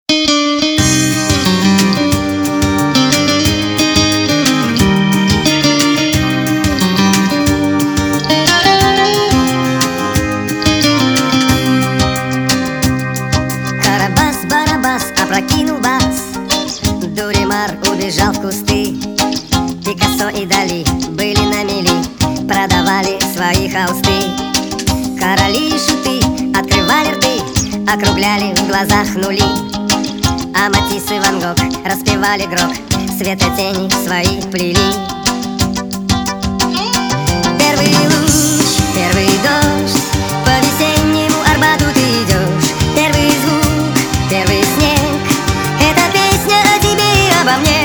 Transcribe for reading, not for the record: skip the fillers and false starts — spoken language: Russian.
Карабас-барабас опрокинул бас, Дуримар убежал в кусты. Пикассо и Дали были на мели, продавали свои холсты. Короли и шуты открывали рты, округляли в глазах нули. А Матисс и Ван Гог распевали грок, светотени свои плели. Первый луч, первый дождь, по весеннему Арбату ты идешь. Первый звук, первый снег, это песня о тебе и обо мне.